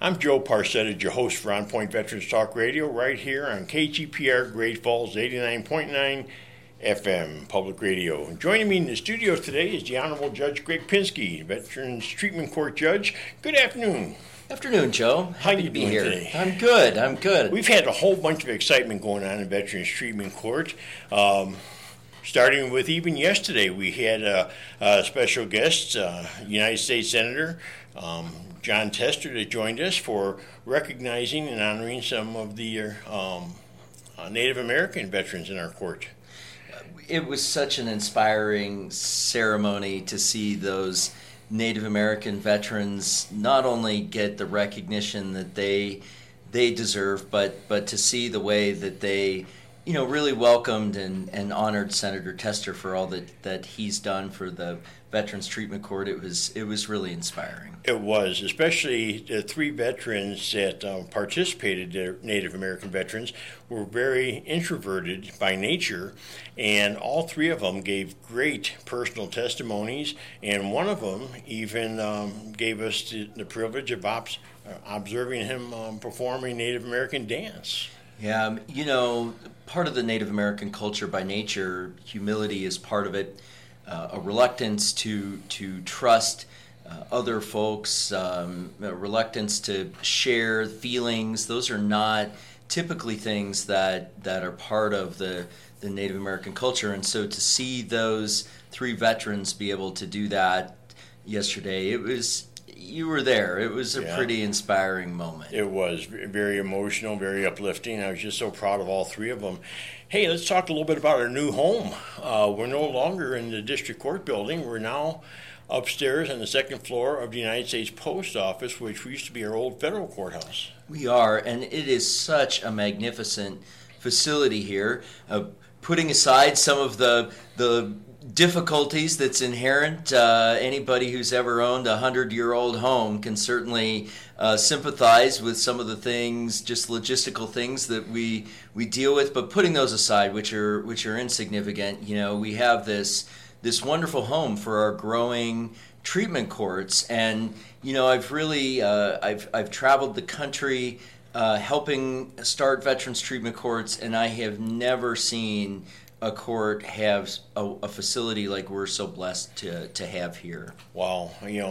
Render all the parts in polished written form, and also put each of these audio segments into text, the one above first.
I'm Joe Parsettage, your host for On Point Veterans Talk Radio, right here on KGPR Great Falls 89.9 FM Public Radio. Joining me in the studio today is the Honorable Judge Greg Pinsky, Veterans Treatment Court Judge. Good afternoon. Afternoon, Joe. Happy to be here today. I'm good. We've had a whole bunch of excitement going on in Veterans Treatment Court. Starting with even yesterday, we had a special guest, United States Senator Jon Tester, that joined us for recognizing and honoring some of the Native American veterans in our court. It was such an inspiring ceremony to see those Native American veterans not only get the recognition that they deserve, but to see the way that they really welcomed and honored Senator Tester for all that he's done for the Veterans Treatment Court. It was really inspiring. It was, especially the three veterans that participated, the Native American veterans, were very introverted by nature, and all three of them gave great personal testimonies, and one of them even gave us the privilege of observing him performing Native American dance. Yeah, part of the Native American culture by nature, humility is part of it, a reluctance to trust other folks, a reluctance to share feelings. Those are not typically things that are part of the Native American culture. And so to see those three veterans be able to do that yesterday, you were there. It was a pretty inspiring moment. It was very emotional, very uplifting. I was just so proud of all three of them. Hey, let's talk a little bit about our new home. We're no longer in the district court building. We're now upstairs on the second floor of the United States Post Office, which used to be our old federal courthouse. We are, and it is such a magnificent facility here. Putting aside some of the difficulties that's inherent, anybody who's ever owned a 100-year-old home can certainly sympathize with some of the things, just logistical things that we deal with. But putting those aside, which are insignificant, we have this wonderful home for our growing treatment courts, and I've really I've traveled the country helping start veterans treatment courts, and I have never seen a court have a facility like we're so blessed to have here. Wow,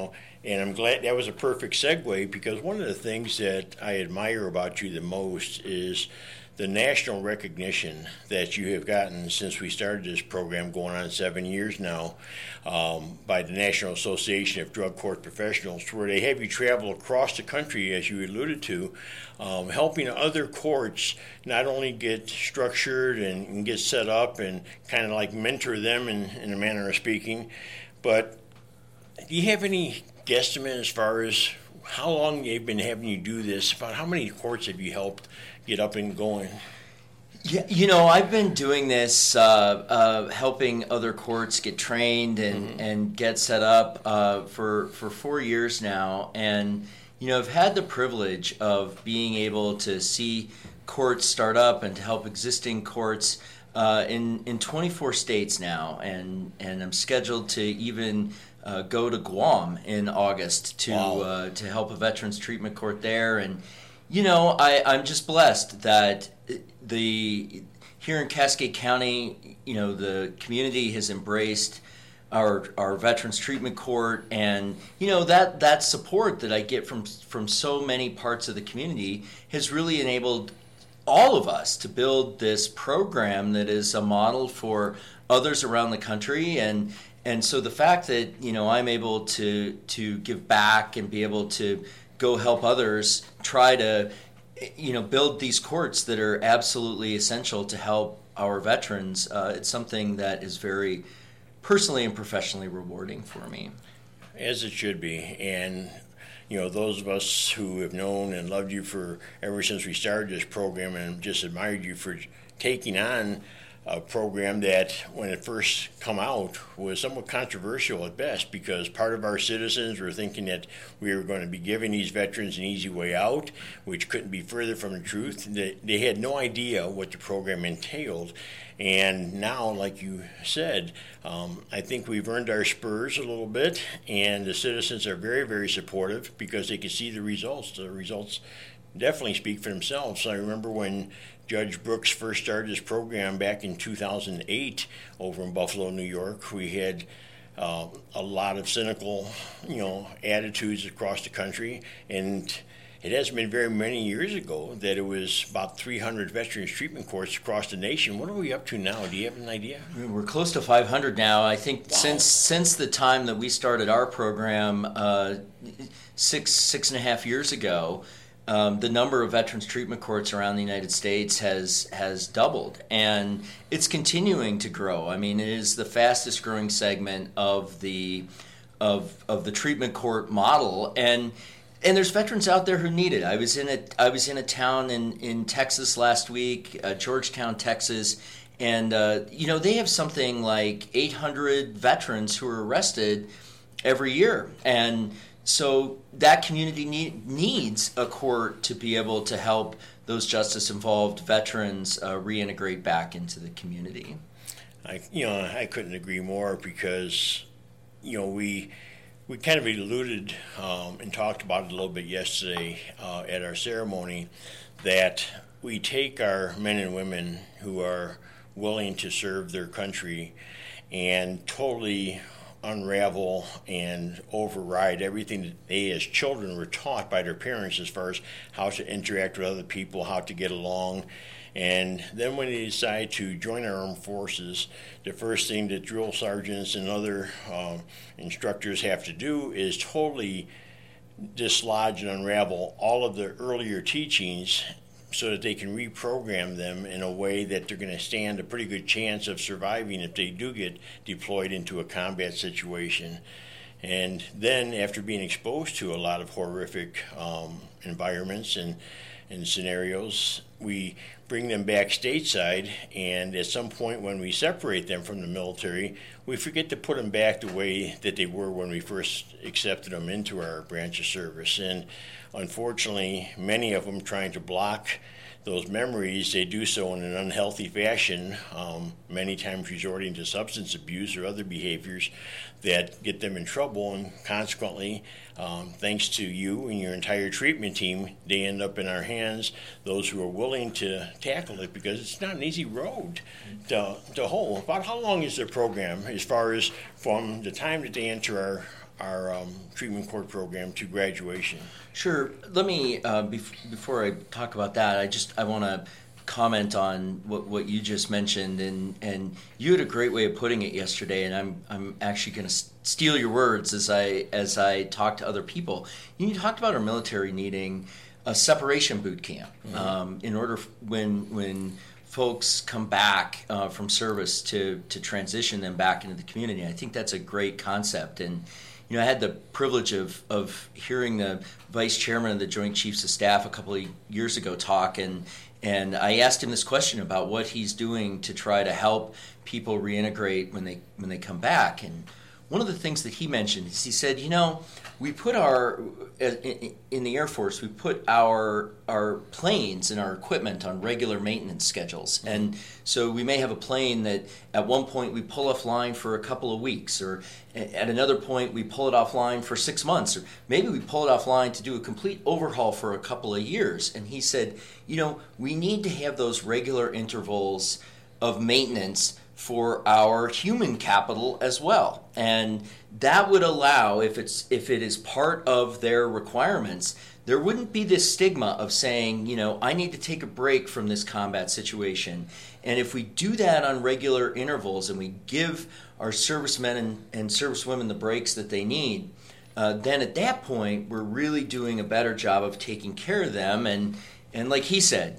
and I'm glad that was a perfect segue, because one of the things that I admire about you the most is the national recognition that you have gotten since we started this program going on 7 years now, by the National Association of Drug Court Professionals, where they have you travel across the country, as you alluded to, helping other courts not only get structured and get set up and kind of like mentor them in a manner of speaking, but do you have any guesstimate as far as how long they've been having you do this? About how many courts have you helped get up and going? Yeah, I've been doing this, helping other courts get trained and get set up for 4 years now. And, I've had the privilege of being able to see courts start up and to help existing courts in 24 states now. And I'm scheduled to even go to Guam in August to help a veterans treatment court there. And I'm just blessed that here in Cascade County, the community has embraced our veterans treatment court, and that support that I get from so many parts of the community has really enabled all of us to build this program that is a model for others around the country. And so the fact that I'm able to give back and be able to go help others try to build these courts that are absolutely essential to help our veterans, it's something that is very personally and professionally rewarding for me. As it should be. And those of us who have known and loved you for ever since we started this program, and just admired you for taking on a program that, when it first come out, was somewhat controversial at best, because part of our citizens were thinking that we were going to be giving these veterans an easy way out, which couldn't be further from the truth. They had no idea what the program entailed. And now, like you said, I think we've earned our spurs a little bit, and the citizens are very, very supportive because they can see the results. The results definitely speak for themselves. I remember when Judge Brooks first started his program back in 2008 over in Buffalo, New York. We had a lot of cynical, attitudes across the country, and it hasn't been very many years ago that it was about 300 veterans treatment courts across the nation. What are we up to now? Do you have an idea? We're close to 500 now. I think Wow. since the time that we started our program 6.5 years ago, the number of veterans treatment courts around the United States has doubled, and it's continuing to grow. I mean, it is the fastest growing segment of the treatment court model, and there's veterans out there who need it. I was in a town in Texas last week, Georgetown, Texas, and they have something like 800 veterans who are arrested every year, and so that community needs a court to be able to help those justice-involved veterans reintegrate back into the community. I couldn't agree more, because we kind of alluded and talked about it a little bit yesterday at our ceremony, that we take our men and women who are willing to serve their country and totally unravel and override everything that they as children were taught by their parents as far as how to interact with other people, how to get along. And then when they decide to join our armed forces, the first thing that drill sergeants and other instructors have to do is totally dislodge and unravel all of the earlier teachings, so that they can reprogram them in a way that they're going to stand a pretty good chance of surviving if they do get deployed into a combat situation. And then, after being exposed to a lot of horrific environments and scenarios, we bring them back stateside, and at some point when we separate them from the military, we forget to put them back the way that they were when we first accepted them into our branch of service. And unfortunately, many of them, trying to block those memories, they do so in an unhealthy fashion, many times resorting to substance abuse or other behaviors that get them in trouble, and consequently, thanks to you and your entire treatment team, they end up in our hands, those who are willing to tackle it, because it's not an easy road to hoe. About how long is the program, as far as from the time that they enter our treatment court program to graduation? Sure. Let me before I talk about that, I want to comment on what you just mentioned, and you had a great way of putting it yesterday, and I'm actually going to steal your words as I talk to other people. You talked about our military needing a separation boot camp, in order when folks come back from service to transition them back into the community. I think that's a great concept. And I had the privilege of hearing the vice chairman of the Joint Chiefs of Staff a couple of years ago talk, and I asked him this question about what he's doing to try to help people reintegrate when they come back. And one of the things that he mentioned is, he said, we put in the Air Force, we put our planes and our equipment on regular maintenance schedules. And so we may have a plane that at one point we pull offline for a couple of weeks, or at another point we pull it offline for 6 months, or maybe we pull it offline to do a complete overhaul for a couple of years. And he said, we need to have those regular intervals of maintenance for our human capital as well. And that would allow, if it is part of their requirements, there wouldn't be this stigma of saying, I need to take a break from this combat situation. And if we do that on regular intervals, and we give our servicemen and servicewomen the breaks that they need, then at that point we're really doing a better job of taking care of them. And like he said,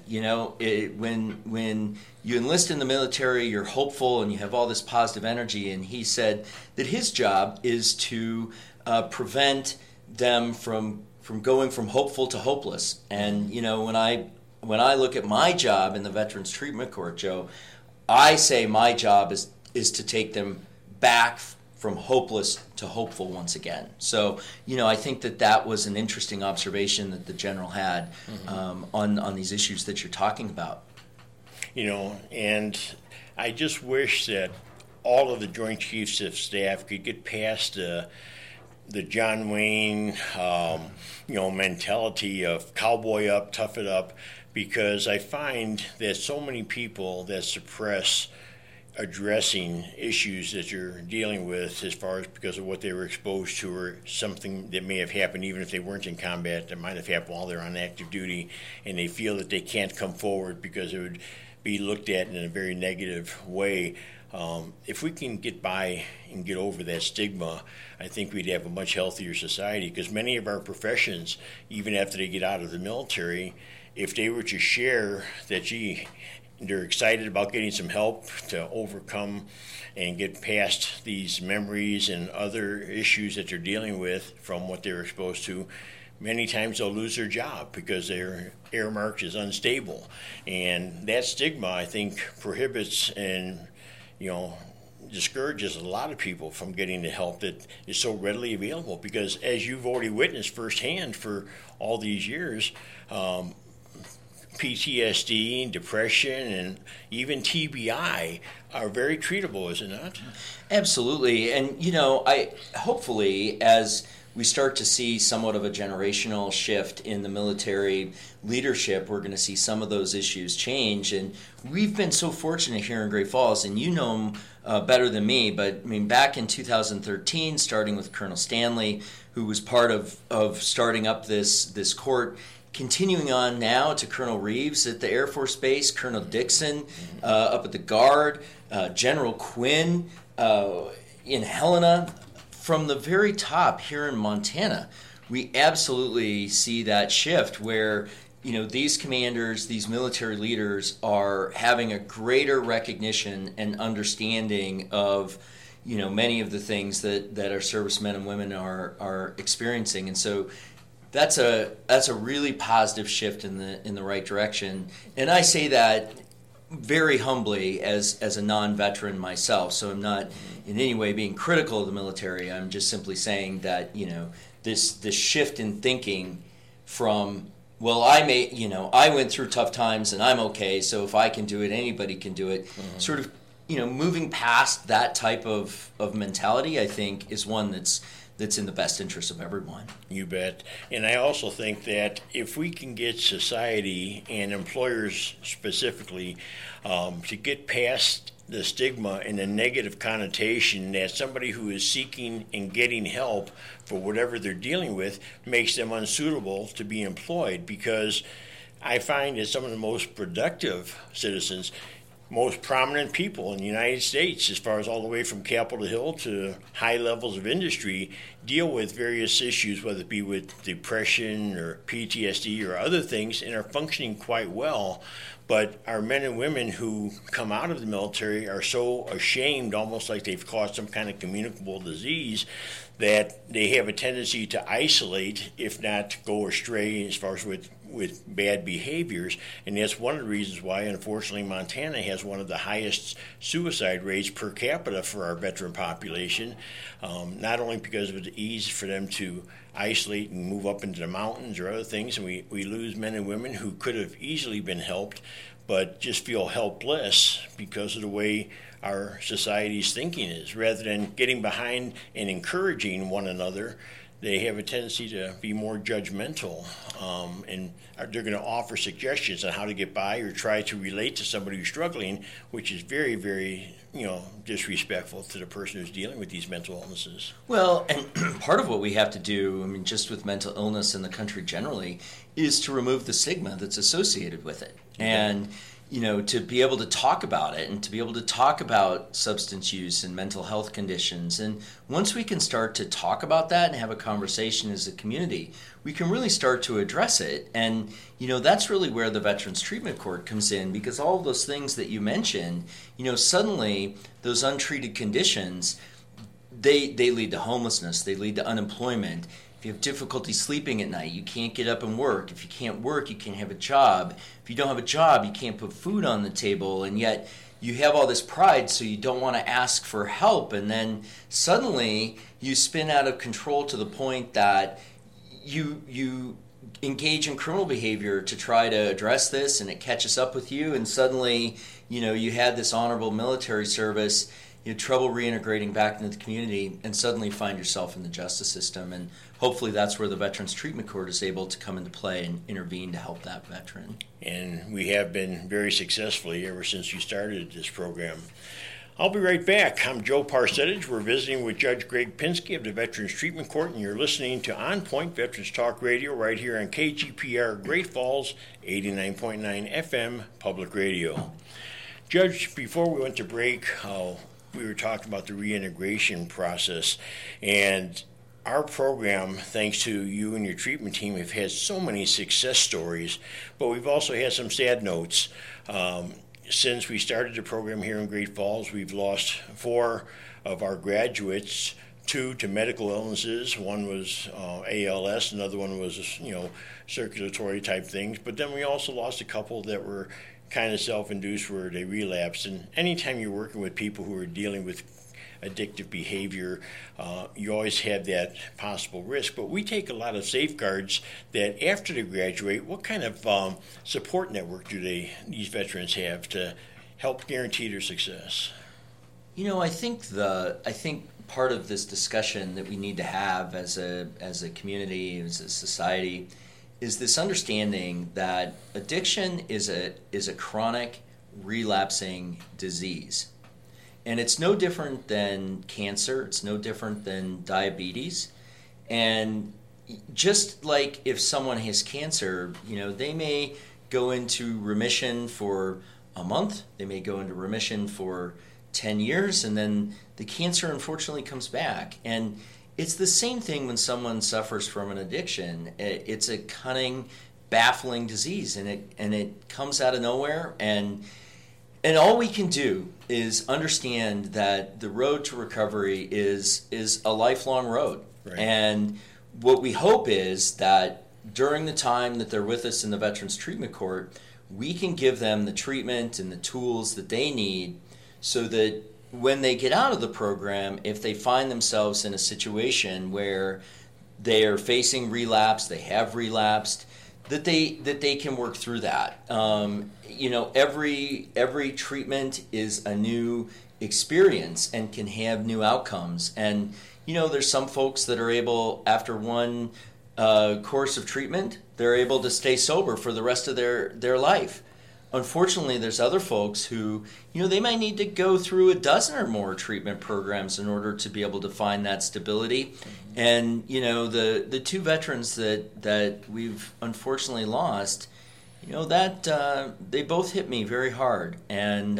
when you enlist in the military, you're hopeful and you have all this positive energy. And he said that his job is to prevent them from going from hopeful to hopeless. And when I look at my job in the Veterans Treatment Court, Joe, I say my job is to take them back from hopeless to hopeful once again. So, I think that was an interesting observation that the general had on these issues that you're talking about. And I just wish that all of the Joint Chiefs of Staff could get past the John Wayne, mentality of cowboy up, tough it up, because I find that so many people that suppress addressing issues that you're dealing with as far as because of what they were exposed to or something that may have happened even if they weren't in combat, that might have happened while they're on active duty, and they feel that they can't come forward because it would be looked at in a very negative way. If we can get by and get over that stigma, I think we'd have a much healthier society, because many of our professions, even after they get out of the military, if they were to share that, they're excited about getting some help to overcome and get past these memories and other issues that they're dealing with from what they were exposed to, many times they'll lose their job because their earmark is unstable. And that stigma, I think, prohibits and discourages a lot of people from getting the help that is so readily available, because as you've already witnessed firsthand for all these years, PTSD, depression, and even TBI are very treatable, is it not? Absolutely. And, I hopefully, as we start to see somewhat of a generational shift in the military leadership, we're going to see some of those issues change. And we've been so fortunate here in Great Falls, and you know them better than me, but back in 2013, starting with Colonel Stanley, who was part of starting up this court, continuing on now to Colonel Reeves at the Air Force Base, Colonel Dixon up at the Guard, General Quinn in Helena. From the very top here in Montana, we absolutely see that shift where, these commanders, these military leaders are having a greater recognition and understanding of, many of the things that our servicemen and women are experiencing. And so that's a really positive shift in the right direction. And I say that very humbly as a non-veteran myself, so I'm not in any way being critical of the military. I'm just simply saying that this shift in thinking from, well, I went through tough times and I'm okay, so if I can do it, anybody can do it. Sort of moving past that type of mentality, I think, is one that's in the best interest of everyone. You bet. And I also think that if we can get society and employers specifically to get past the stigma and the negative connotation that somebody who is seeking and getting help for whatever they're dealing with makes them unsuitable to be employed, because I find that some of the most productive citizens, most prominent people in the United States, as far as all the way from Capitol Hill to high levels of industry, deal with various issues, whether it be with depression or PTSD or other things, and are functioning quite well. But our men and women who come out of the military are so ashamed, almost like they've caught some kind of communicable disease, that they have a tendency to isolate, if not go astray as far as with bad behaviors. And that's one of the reasons why, unfortunately, Montana has one of the highest suicide rates per capita for our veteran population, not only because of the ease for them to isolate and move up into the mountains or other things, and we lose men and women who could have easily been helped, but just feel helpless because of the way our society's thinking is. Rather than getting behind and encouraging one another, they have a tendency to be more judgmental, and they're going to offer suggestions on how to get by or try to relate to somebody who's struggling, which is very, very, disrespectful to the person who's dealing with these mental illnesses. Well, and part of what we have to do, just with mental illness in the country generally, is to remove the stigma that's associated with it. Okay. And to be able to talk about it and to be able to talk about substance use and mental health conditions. And once we can start to talk about that and have a conversation as a community, we can really start to address it. And, that's really where the Veterans Treatment Court comes in, because all of those things that you mentioned, suddenly those untreated conditions, they lead to homelessness, they lead to unemployment. If you have difficulty sleeping at night, you can't get up and work. If you can't work, you can't have a job. If you don't have a job, you can't put food on the table. And yet, you have all this pride, so you don't want to ask for help, and then suddenly you spin out of control to the point that you engage in criminal behavior to try to address this, and it catches up with you, and suddenly, you had this honorable military service, you had trouble reintegrating back into the community, and suddenly find yourself in the justice system. And hopefully that's where the Veterans Treatment Court is able to come into play and intervene to help that veteran. And we have been very successfully ever since you started this program. I'll be right back. I'm Joe Parsettage. We're visiting with Judge Greg Pinsky of the Veterans Treatment Court, and you're listening to On Point Veterans Talk Radio right here on KGPR Great Falls, 89.9 FM Public Radio. Judge, before we went to break, we were talking about the reintegration process, and our program, thanks to you and your treatment team, have had so many success stories, but we've also had some sad notes. Since we started the program here in Great Falls, we've lost 4 of our graduates, 2 to medical illnesses. One was ALS, another one was, circulatory type things. But then we also lost a couple that were kind of self-induced where they relapsed. And anytime you're working with people who are dealing with addictive behavior, you always have that possible risk. But we take a lot of safeguards that after they graduate, what kind of support network do these veterans have to help guarantee their success? I think part of this discussion that we need to have as a community, as a society, is this understanding that addiction is a chronic, relapsing disease. And it's no different than cancer. It's no different than diabetes. And just like if someone has cancer, they may go into remission for a month. They may go into remission for 10 years, and then the cancer unfortunately comes back. And it's the same thing when someone suffers from an addiction. It's a cunning, baffling disease, and it comes out of nowhere. And all we can do is understand that the road to recovery is a lifelong road. Right. And what we hope is that during the time that they're with us in the Veterans Treatment Court, we can give them the treatment and the tools that they need so that when they get out of the program, if they find themselves in a situation where they are facing relapse, they have relapsed, that they can work through that. Every treatment is a new experience and can have new outcomes. And there's some folks that are able, after one course of treatment, they're able to stay sober for the rest of their life. Unfortunately, there's other folks who, they might need to go through a dozen or more treatment programs in order to be able to find that stability. And, the 2 veterans that we've unfortunately lost, that they both hit me very hard. And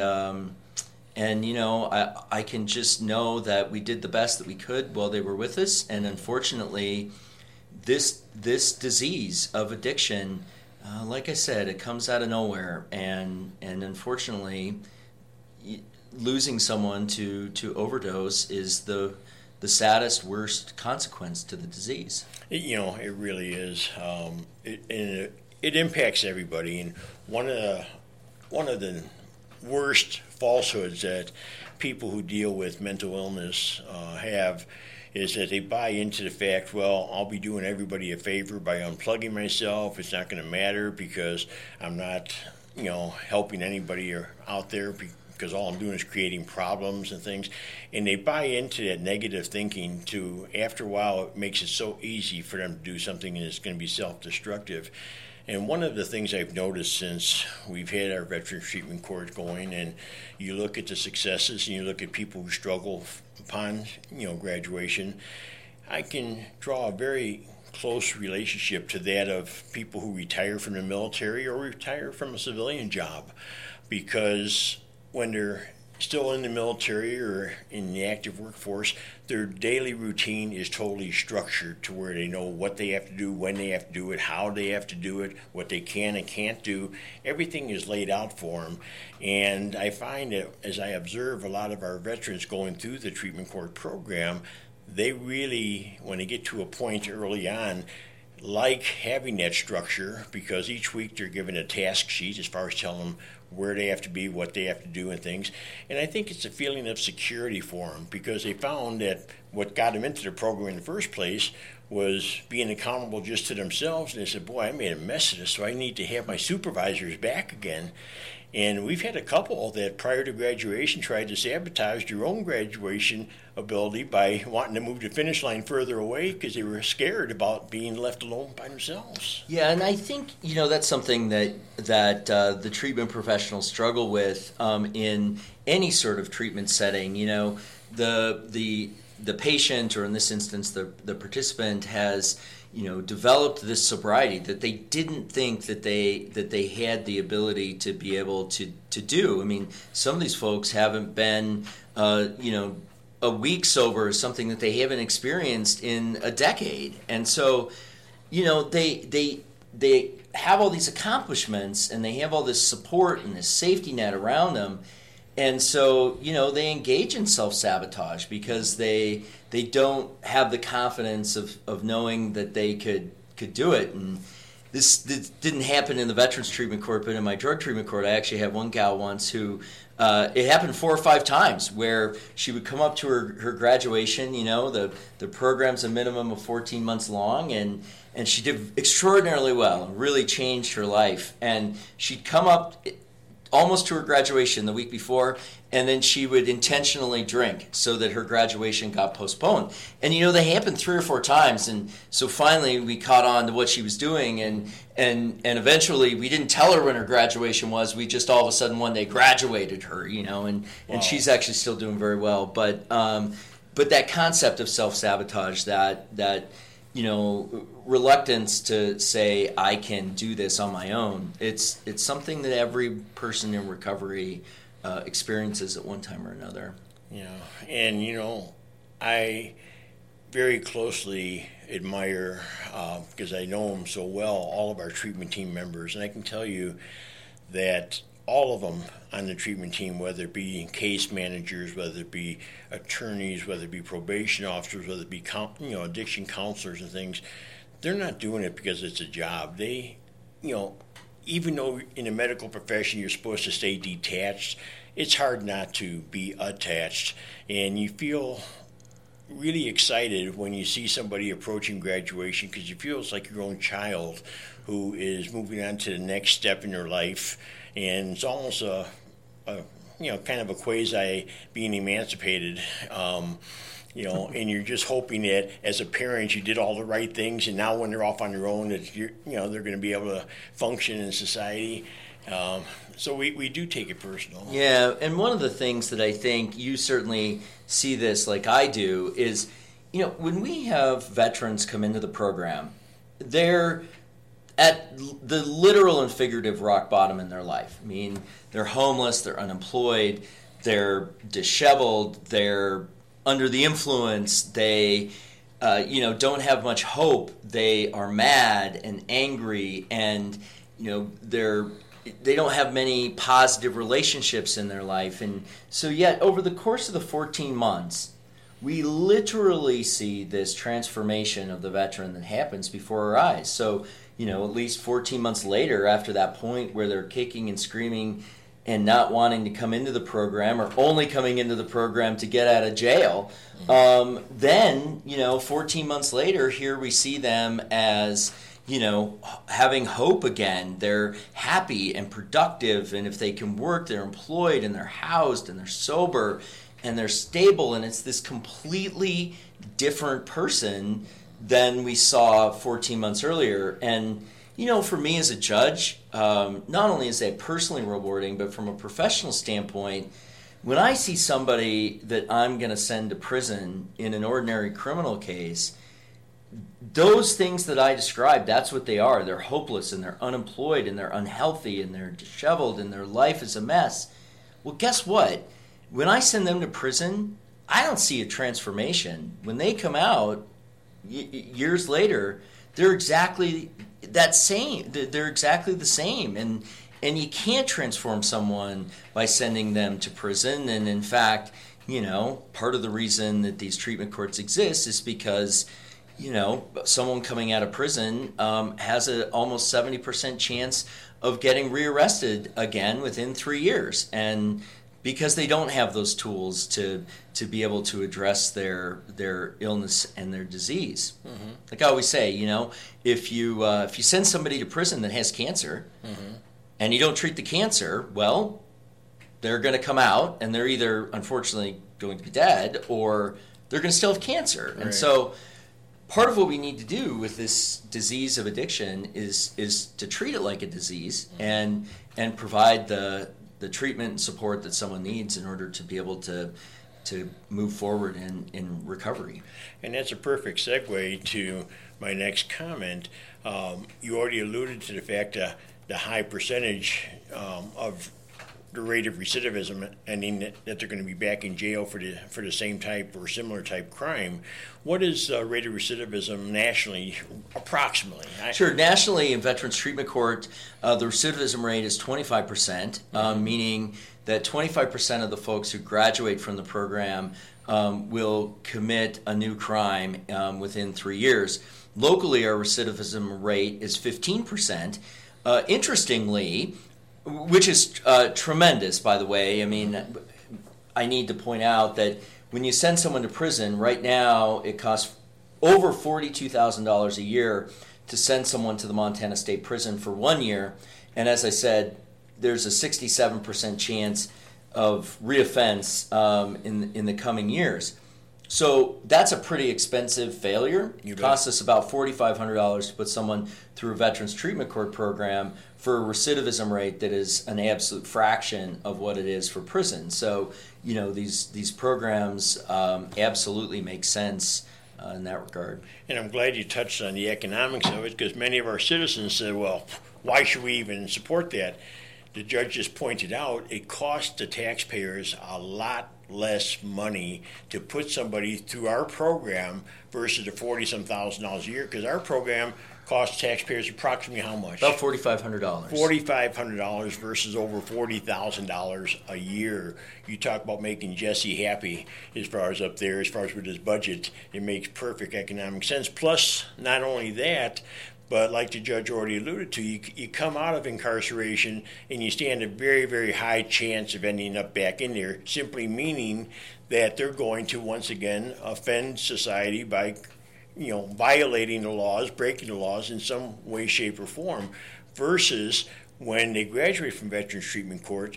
I can just know that we did the best that we could while they were with us. And unfortunately, this disease of addiction, like I said, it comes out of nowhere, and unfortunately, losing someone to overdose is the saddest, worst consequence to the disease. It really is. It impacts everybody, and one of the worst falsehoods that people who deal with mental illness have is that they buy into the fact, well, I'll be doing everybody a favor by unplugging myself. It's not going to matter because I'm not, helping anybody out there because all I'm doing is creating problems and things. And they buy into that negative thinking to, after a while, it makes it so easy for them to do something and it's going to be self-destructive. And one of the things I've noticed since we've had our Veterans Treatment Court going, and you look at the successes and you look at people who struggle upon, graduation, I can draw a very close relationship to that of people who retire from the military or retire from a civilian job, because when they're still in the military or in the active workforce, their daily routine is totally structured to where they know what they have to do, when they have to do it, how they have to do it, what they can and can't do. Everything is laid out for them. And I find that as I observe a lot of our veterans going through the treatment court program, they really, when they get to a point early on, like having that structure, because each week they're given a task sheet as far as telling them where they have to be, what they have to do, and things. And I think it's a feeling of security for them, because they found that what got them into the program in the first place was being accountable just to themselves. And they said, boy, I made a mess of this, so I need to have my supervisors back again. And we've had a couple that prior to graduation tried to sabotage their own graduation ability by wanting to move the finish line further away because they were scared about being left alone by themselves. Yeah, and I think, that's something that the treatment professionals struggle with in any sort of treatment setting. The patient, or in this instance the participant, has developed this sobriety that they didn't think that they had the ability to be able to do. I mean, some of these folks haven't been a week sober, is something that they haven't experienced in a decade. And so they have all these accomplishments, and they have all this support and this safety net around them. And so, they engage in self-sabotage because they don't have the confidence of knowing that they could do it. And this didn't happen in the veterans treatment court, but in my drug treatment court, I actually had one gal once who, it happened 4 or 5 times, where she would come up to her graduation. The program's a minimum of 14 months long, and she did extraordinarily well and really changed her life. And she'd come up almost to her graduation the week before, and then she would intentionally drink so that her graduation got postponed. And they happened 3 or 4 times, and so finally we caught on to what she was doing, and eventually we didn't tell her when her graduation was. We just all of a sudden one day graduated her, and Wow. she's actually still doing very well. But that concept of self-sabotage, that reluctance to say I can do this on my own, it's something that every person in recovery experiences at one time or another. Yeah, and I very closely admire, because I know them so well, all of our treatment team members, and I can tell you that all of them on the treatment team, whether it be case managers, whether it be attorneys, whether it be probation officers, whether it be addiction counselors and things, they're not doing it because it's a job. They, even though in the medical profession you're supposed to stay detached, it's hard not to be attached, and you feel really excited when you see somebody approaching graduation, because you feel it's like your own child who is moving on to the next step in their life. And it's almost a kind of a quasi being emancipated, and you're just hoping that as a parent you did all the right things, and now when they're off on their own, that they're going to be able to function in society. So we do take it personal. Yeah, and one of the things that I think you certainly see this like I do is, when we have veterans come into the program, they're at the literal and figurative rock bottom in their life. I mean, they're homeless, they're unemployed, they're disheveled, they're under the influence, they don't have much hope, they are mad and angry, and they don't have many positive relationships in their life. And so yet over the course of the 14 months, we literally see this transformation of the veteran that happens before our eyes. So at least 14 months later, after that point where they're kicking and screaming and not wanting to come into the program, or only coming into the program to get out of jail, then 14 months later, here we see them as having hope again. They're happy and productive, and if they can work, they're employed and they're housed and they're sober and they're stable, and it's this completely different person than we saw 14 months earlier. And for me as a judge, not only is that personally rewarding, but from a professional standpoint, when I see somebody that I'm going to send to prison in an ordinary criminal case, those things that I described, that's what they are. They're hopeless, and they're unemployed, and they're unhealthy, and they're disheveled, and their life is a mess. Well, guess what? When I send them to prison, I don't see a transformation. When they come out years later, they're exactly that same. They're exactly the same, and you can't transform someone by sending them to prison. And in fact, part of the reason that these treatment courts exist is because someone coming out of prison has an almost 70% chance of getting rearrested again within 3 years, and because they don't have those tools to be able to address their illness and their disease. Mm-hmm. Like I always say, if you send somebody to prison that has cancer, mm-hmm. and you don't treat the cancer, well, they're going to come out and they're either unfortunately going to be dead or they're going to still have cancer. Right. And so part of what we need to do with this disease of addiction is to treat it like a disease, mm-hmm. and provide the treatment and support that someone needs in order to be able to move forward in recovery. And that's a perfect segue to my next comment. You already alluded to the fact that the high percentage of the rate of recidivism, ending that they're going to be back in jail for the same type or similar type crime. What is rate of recidivism nationally, approximately? Sure. Nationally, in Veterans Treatment Court, the recidivism rate is 25%, meaning that 25% of the folks who graduate from the program will commit a new crime within 3 years. Locally, our recidivism rate is 15%. Interestingly, which is tremendous, by the way. I mean, I need to point out that when you send someone to prison, right now it costs over $42,000 a year to send someone to the Montana State Prison for 1 year. And as I said, there's a 67% chance of reoffense in the coming years. So that's a pretty expensive failure. It costs us about $4,500 to put someone through a Veterans Treatment Court program for a recidivism rate that is an absolute fraction of what it is for prison. So, these programs absolutely make sense in that regard. And I'm glad you touched on the economics of it, because many of our citizens said, well, why should we even support that? The judge just pointed out it costs the taxpayers a lot less money to put somebody through our program versus the $40-some thousand a year, because our program costs taxpayers approximately how much? About $4,500. $4,500 versus over $40,000 a year. You talk about making Jesse happy as far as up there, as far as with his budget. It makes perfect economic sense. Plus, not only that, but like the judge already alluded to, you come out of incarceration and you stand a very, very high chance of ending up back in there, simply meaning that they're going to once again offend society by violating the laws, breaking the laws in some way, shape, or form, versus when they graduate from Veterans Treatment Court,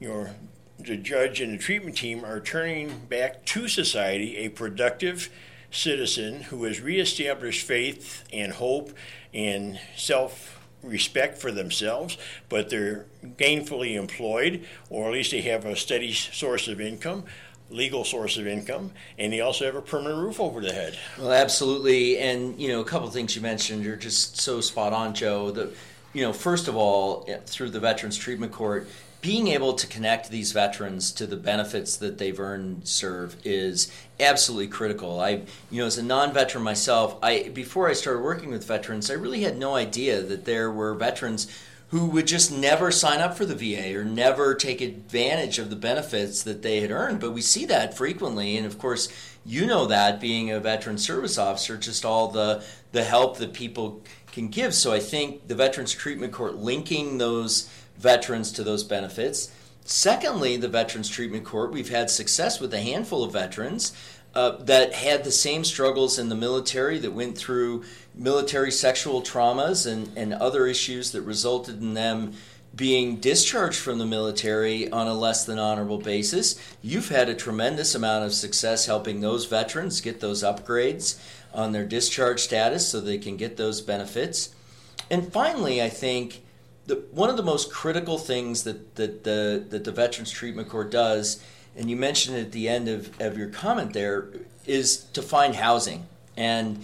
the judge and the treatment team are turning back to society a productive citizen who has reestablished faith and hope and self-respect for themselves, but they're gainfully employed, or at least they have a steady source of income, legal source of income, and they also have a permanent roof over the head. Well, absolutely. And, a couple of things you mentioned are just so spot on, Joe. First of all, through the Veterans Treatment Court, being able to connect these veterans to the benefits that they've earned serve is absolutely critical. As a non-veteran myself, before I started working with veterans, I really had no idea that there were veterans who would just never sign up for the VA or never take advantage of the benefits that they had earned. But we see that frequently, and of course, that being a veteran service officer, just all the help that people can give. So I think the Veterans Treatment Court linking those veterans to those benefits. Secondly, the Veterans Treatment Court, we've had success with a handful of veterans that had the same struggles in the military, that went through military sexual traumas and other issues that resulted in them being discharged from the military on a less than honorable basis. You've had a tremendous amount of success helping those veterans get those upgrades on their discharge status so they can get those benefits. And finally, I think one of the most critical things that the Veterans Treatment Court does, and you mentioned at the end of your comment there, is to find housing. And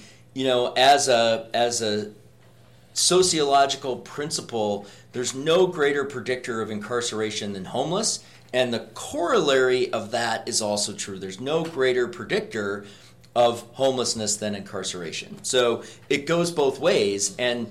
as a sociological principle, there's no greater predictor of incarceration than homeless, and the corollary of that is also true. There's no greater predictor of homelessness than incarceration. So it goes both ways. And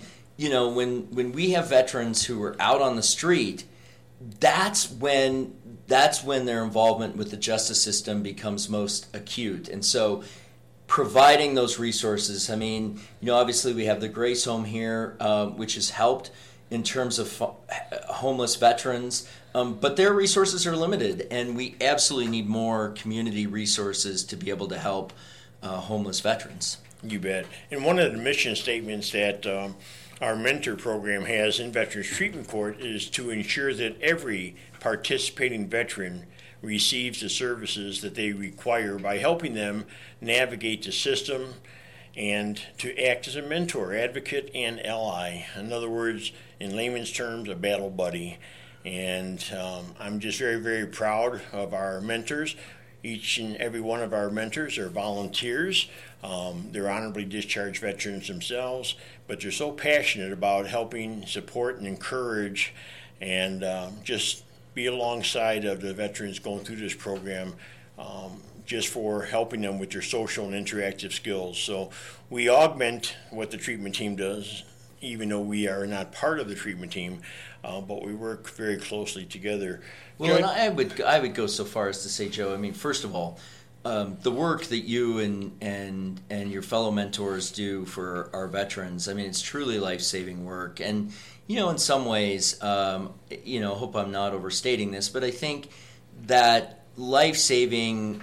when we have veterans who are out on the street, that's when their involvement with the justice system becomes most acute. And so providing those resources. I mean, obviously we have the Grace Home here, which has helped in terms of homeless veterans, but their resources are limited, and we absolutely need more community resources to be able to help homeless veterans. You bet. And one of the mission statements that our mentor program has in Veterans Treatment Court is to ensure that every participating veteran receives the services that they require by helping them navigate the system and to act as a mentor, advocate, and ally. In other words, in layman's terms, a battle buddy. And I'm just very, very proud of our mentors. Each and every one of our mentors are volunteers. They're honorably discharged veterans themselves, but they're so passionate about helping, support, and encourage, and just be alongside of the veterans going through this program, just for helping them with their social and interactive skills. So we augment what the treatment team does, even though we are not part of the treatment team, but we work very closely together. Well, and I would go so far as to say, Joe, I mean, first of all, the work that you and your fellow mentors do for our veterans, I mean, it's truly life-saving work. And, in some ways, hope I'm not overstating this, but I think that life-saving,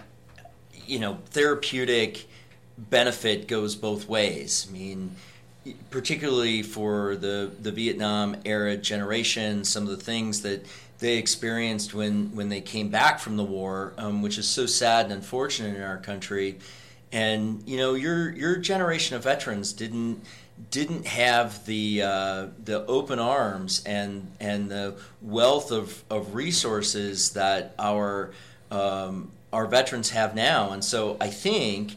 therapeutic benefit goes both ways. I mean, particularly for the Vietnam era generation, some of the things that they experienced when they came back from the war, which is so sad and unfortunate in our country. And your generation of veterans didn't have the open arms and the wealth of resources that our veterans have now. And so I think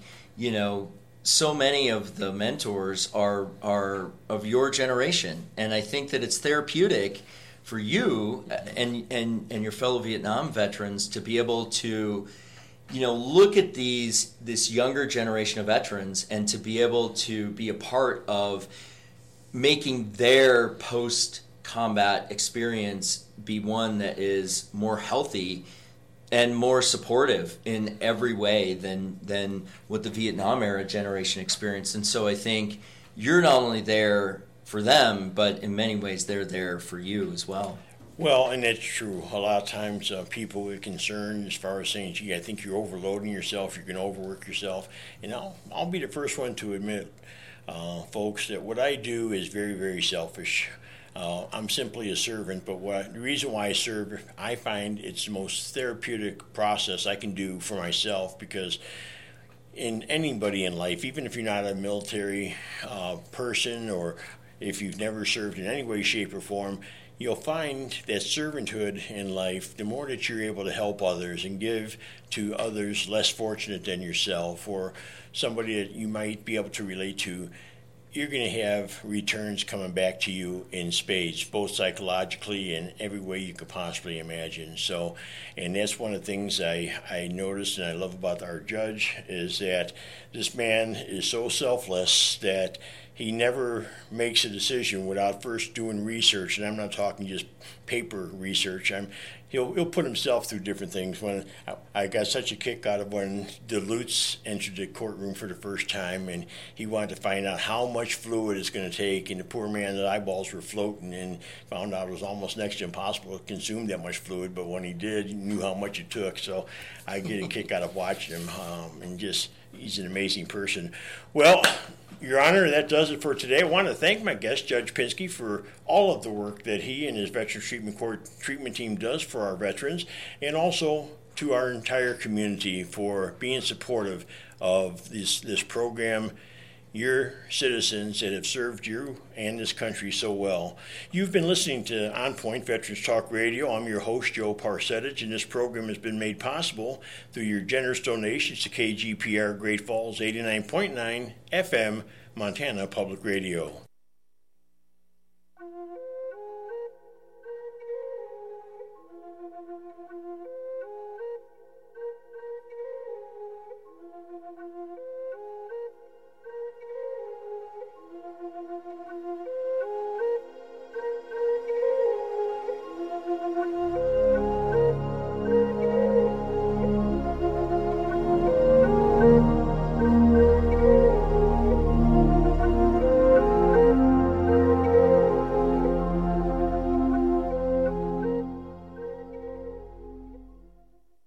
so many of the mentors are of your generation, and I think that it's therapeutic for you and your fellow Vietnam veterans to be able to look at this younger generation of veterans and to be able to be a part of making their post-combat experience be one that is more healthy and more supportive in every way than what the Vietnam era generation experienced. And so I think you're not only there for them, but in many ways they're there for you as well. Well, and that's true. A lot of times people get concerned as far as saying, gee, I think you're overloading yourself, you're going to overwork yourself. And I'll be the first one to admit, folks, that what I do is very, very selfish. I'm simply a servant, but the reason why I serve, I find it's the most therapeutic process I can do for myself, because in anybody in life, even if you're not a military person, or if you've never served in any way, shape, or form, you'll find that servanthood in life, the more that you're able to help others and give to others less fortunate than yourself, or somebody that you might be able to relate to, you're going to have returns coming back to you in spades, both psychologically and every way you could possibly imagine. So, and that's one of the things I noticed and I love about our judge, is that this man is so selfless that he never makes a decision without first doing research. And I'm not talking just paper research. He'll put himself through different things. When I got such a kick out of when DeLutz entered the courtroom for the first time, and he wanted to find out how much fluid it's going to take, and the poor man's eyeballs were floating, and found out it was almost next to impossible to consume that much fluid. But when he did, he knew how much it took. So I get a kick out of watching him, and just he's an amazing person. Well, Your Honor, that does it for today. I want to thank my guest, Judge Pinsky, for all of the work that he and his Veterans Treatment Court treatment team does for our veterans, and also to our entire community for being supportive of this program, your citizens that have served you and this country so well. You've been listening to On Point Veterans Talk Radio. I'm your host, Joe Parsetich, and this program has been made possible through your generous donations to KGPR Great Falls 89.9 FM Montana Public Radio.